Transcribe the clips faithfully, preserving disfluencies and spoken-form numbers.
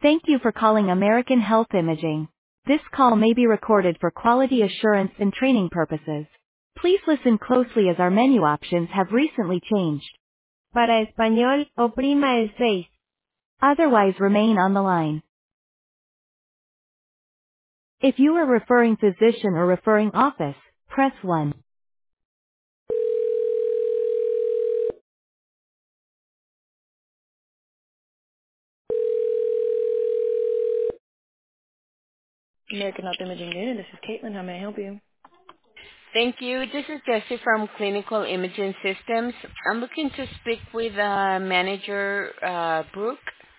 Thank you for calling American Health Imaging. This call may be recorded for quality assurance and training purposes. Please listen closely as our menu options have recently changed. Para español, oprima el seis. Otherwise remain on the line. If you are referring physician or referring office, press one. American Health Imaging Unit, this is Caitlin. How may I help you? Thank you. This is Jessie from Clinical Imaging Systems. I'm looking to speak with uh, manager uh, Brooke.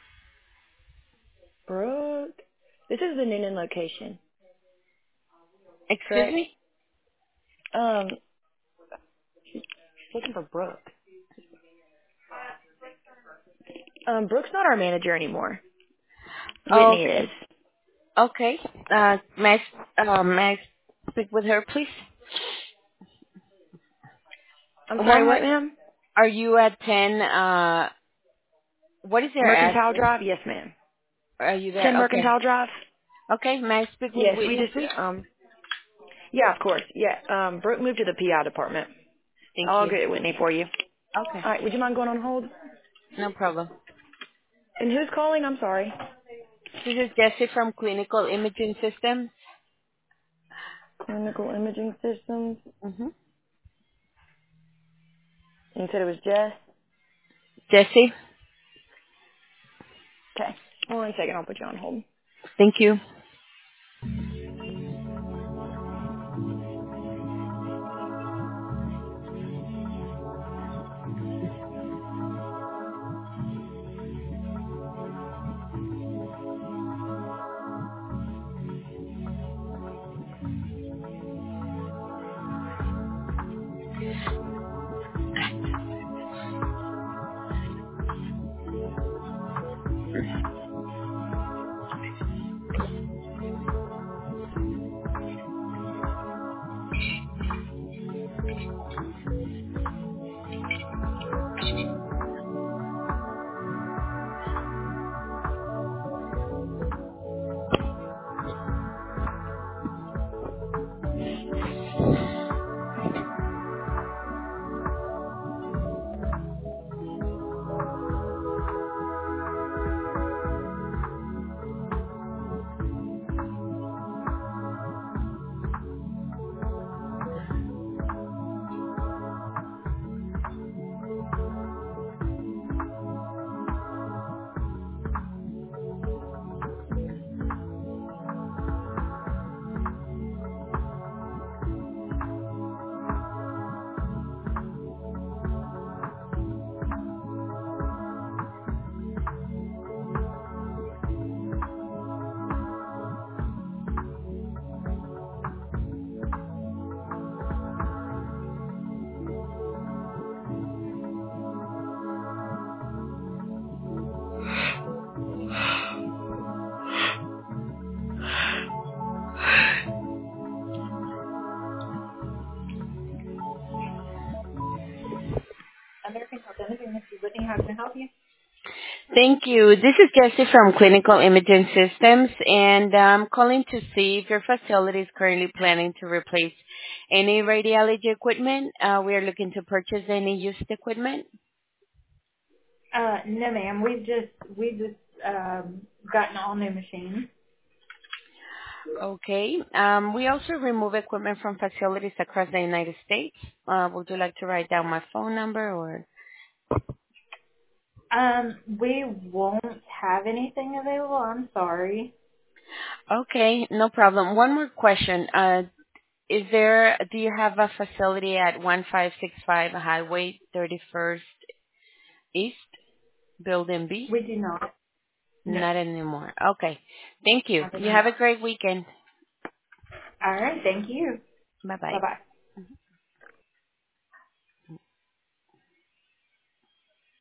Brooke? This is the Noonan location, Excuse correct? me? Um, looking for Brooke. Um, Brooke's not our manager anymore. Oh, Whitney is. okay. Okay. Uh, may, I, uh, may I speak with her, please? I'm sorry, One what, more. ma'am? Are you at ten? Uh, what is your Mercantile address? Drive? Yes, ma'am. Are you ten there? Okay. Mercantile Drive? Okay. May I speak with Yes, we Whitney, just, please? um, yeah, of course. Yeah, um, Brooke moved to the P I department. Thank I'll you. get Whitney for you. Okay. All right, would you mind going on hold? No problem. And who's calling? I'm sorry. This is Jessie from Clinical Imaging Systems. Clinical Imaging Systems. Mm-hmm. You said it was Jess? Jessie. Okay. Hold on a second. I'll put you on hold. Thank you. American Health Imaging, this is Whitney. How can I help you? Thank you. This is Jessie from Clinical Imaging Systems, and I'm calling to see if your facility is currently planning to replace any radiology equipment. Uh, we are looking to purchase any used equipment. Uh, no, ma'am. We've just we've just um, gotten all new machines. Okay. Um, we also remove equipment from facilities across the United States. Uh, would you like to write down my phone number or? Um, we won't have anything available. I'm sorry. Okay, no problem. One more question. Uh, is there, do you have a facility at one five six five Highway thirty-first East, Building B? We do not. No, Not anymore. Okay. Thank you. not You have anymore. a great weekend. All right. Thank you. Bye-bye. Bye bye.